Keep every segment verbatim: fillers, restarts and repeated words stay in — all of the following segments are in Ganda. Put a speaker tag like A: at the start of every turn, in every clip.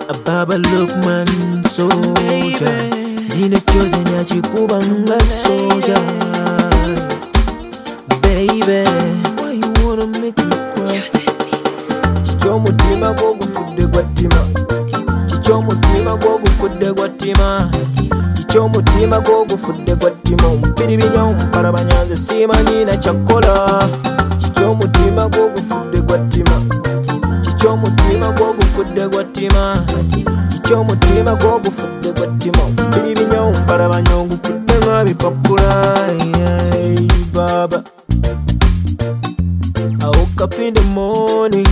A: Baba Lukman soldier, Dina chosen ya chikubanga soldier. Baby, why you wanna make me cry? Chicho mutima go gufude gwatima. Chicho mutima go gufude gwatima. Chicho mutima go gufude gwatima. Mpiri binyo mpara banyanze sima nina chakola. Chicho mutima go gufude gwatima. Chicho mutima go gufude gwatima. Chicho mutima go gufude gwatima. Mpiri binyo mpara banyanze gufude ngabipapula. Hey baba, I woke up in the morning,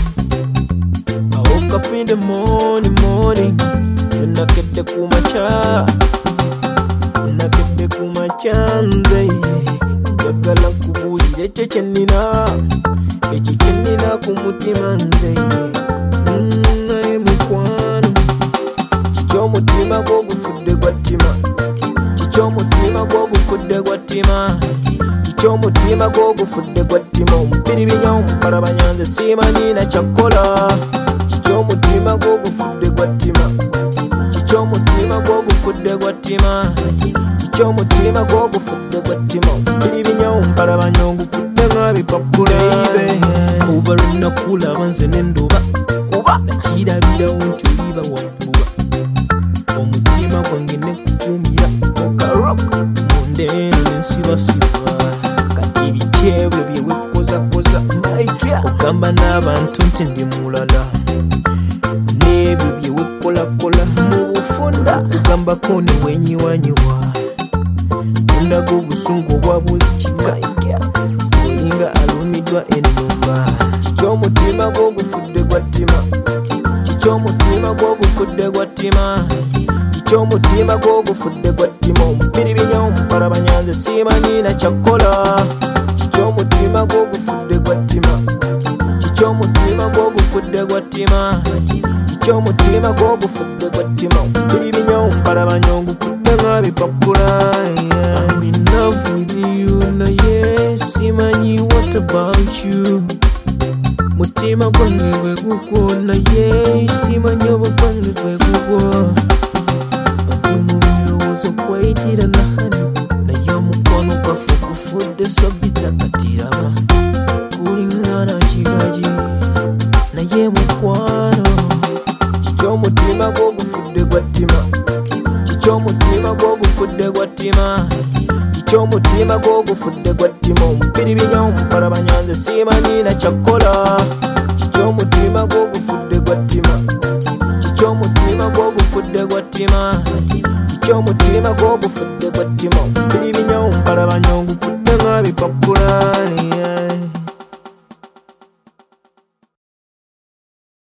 A: I woke up in the morning, morning. Nakete kumacha, nakete kumacha nze. Jagala kubulire chechenina, echechenina kumutima nze. Naye mukwano, chicho mutima go gufude gwatima. Chicho mutima go gufude gwatima. Chicho mutima go gufude gwatima. Mpiri binyo mpara banyanze sima nina chakola. Chicho mutima go gufude gwatima. Chicho mutima go gufude gwatima. Chicho mutima go gufude gwatima. Mpiri binyo mpara banyanze gufude ngabipapula. Over nakula banze nendoba kuba nakirabira unturiba wakuba. Omutima gwange nekukumira okaroka mundeno nensibasiba. Kati bikyebwe byewekoza koza maika ogamba n'abantu nti ndi mulala. N'ebyo byewekolakola mu bufunda ogambako ne wenyiwanyiwa. Mundago obusungu obwa buli kika olinga alumiddwa ennumba. Chicho mutima gwo gufudde gwatima. Chicho mutima gwo gufudde gwatima. Chicho mutima gwo gufudde gwatima. Mpiri binyo mpara banyanze simanyi na chakola. Chicho mutima gwo gufudde gwatima. Chicho mutima gwo gufudde gwatima. Chicho mutima gwo gufudde gwatima. Mpiri binyo mpara banyanze gufudde ngabipapula. I'm in love with you naye simanyi what about you. Mutima gwange gwe gugwo naye simanyi oba gwange gwe gugwo. Bati mu birowoozo kweyitira nahani naye omukono gwaffe gufudde so bitakatirama. Kulingana kigaji naye mukwano. Chicho mutima gwo gufudde gwatima. Chicho mutima gwo gufudde gwatima. Chicho mutima gwo gufudde gwatima. Mpiri binyo mpara banyanze simanyi na chakola. Chicho mutima gwo gufudde gwatima. Chicho mutima gwo gufudde gwatima. Chicho mutima gwo gufudde gwatima. Mpiri binyo mpara banyanze gufudde ngabipapula.